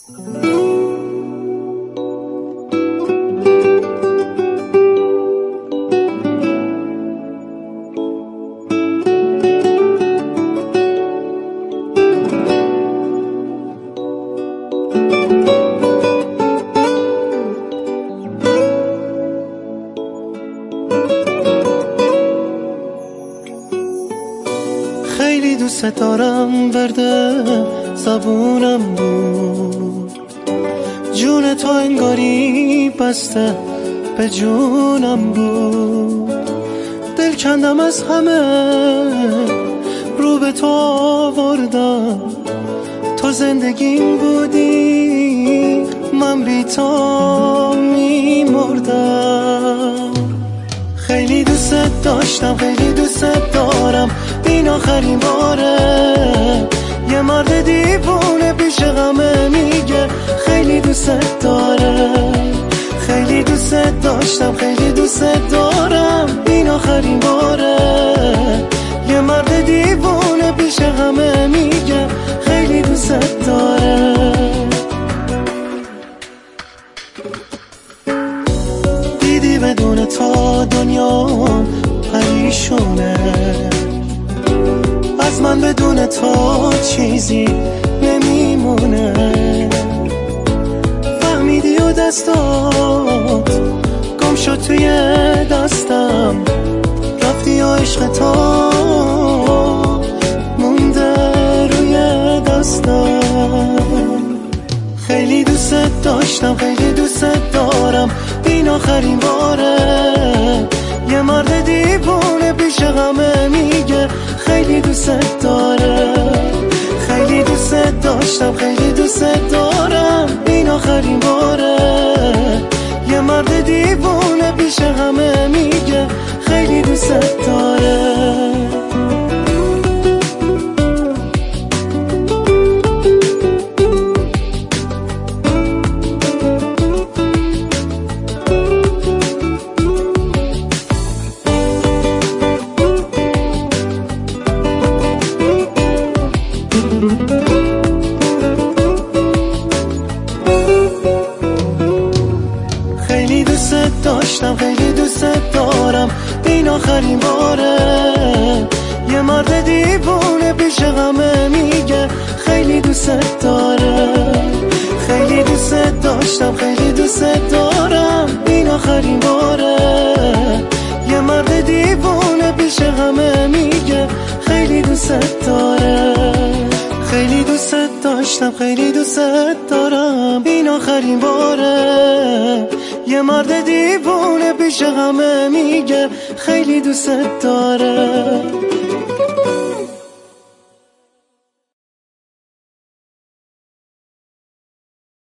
خیلی دوست دارم، ورده زبونم بود، جون تو انگاری بسته به جونم بود. دل کندم از همه رو به تو آوردم، تو زندگیم بودی من بی تو میمردم. خیلی دوست داشتم، خیلی دوست دارم، این آخرین باره. یه مرد دیوونه پیش غمه میگه خیلی دوست داره. خیلی دوست داشتم، خیلی دوست دارم، این آخرین باره. یه مرد دیوونه پیش غمه میگه خیلی دوست داره. دیدی بدون تو دنیا پریشونه، از من بدون تو چیزی نمیمونه. فهمیدی و دستات گم شد توی دستم، رفتی و عشق تو مونده روی دستم. خیلی دوست داشتم، خیلی دوست دارم، این آخرین باره. یه مرد دیوونه پیش غمه میگه خیلی دوست داره. خیلی دوست داشتم، خیلی دوست دارم، این آخرین باره. یه مرد دیوونه پیش غمه میگه خیلی دوست داره. خیلی دوست داشتم، خیلی دوست دارم، این آخرین باره. یه مرد دیوونه پیش غمه میگه خیلی دوست داره. خیلی دوست داشتم، خیلی دوست دارم، این آخرین باره. یه مرد دیوونه پیش غمه میگه خیلی دوست داره. خیلی دوست داشتم، خیلی دوست دارم، این آخرین باره. یه مرد دیوونه پیش غمه میگه خیلی دوست داره.